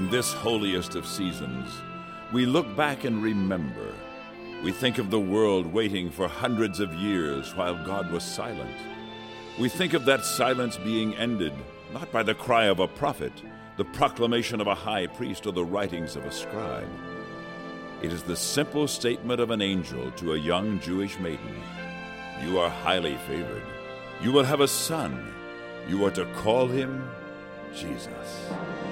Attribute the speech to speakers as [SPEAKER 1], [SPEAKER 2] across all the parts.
[SPEAKER 1] this holiest of seasons, we look back and remember. We think of the world waiting for hundreds of years while God was silent. We think of that silence being ended, not by the cry of a prophet, the proclamation of a high priest, or the writings of a scribe. It is the simple statement of an angel to a young Jewish maiden. You are highly favored. You will have a son. You are to call him Jesus.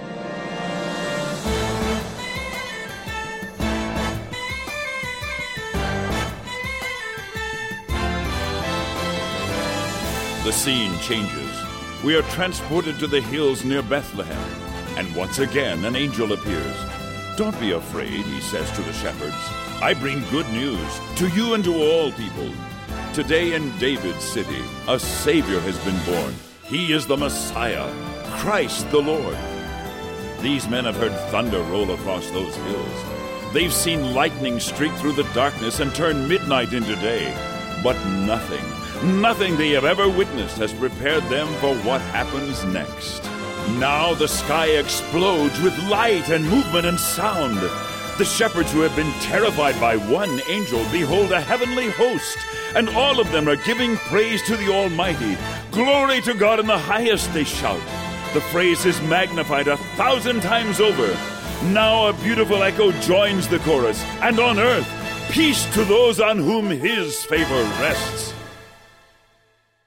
[SPEAKER 1] The scene changes. We are transported to the hills near Bethlehem, and once again an angel appears. Don't be afraid, he says to the shepherds. I bring good news to you and to all people. Today in David's city, a Savior has been born. He is the Messiah, Christ the Lord. These men have heard thunder roll across those hills. They've seen lightning streak through the darkness and turn midnight into day. But nothing they have ever witnessed has prepared them for what happens next. Now the sky explodes with light and movement and sound. The shepherds who have been terrified by one angel behold a heavenly host, and all of them are giving praise to the Almighty. Glory to God in the highest, they shout. The phrase is magnified 1,000 times over. Now a beautiful echo joins the chorus, and on earth, peace to those on whom his favor rests.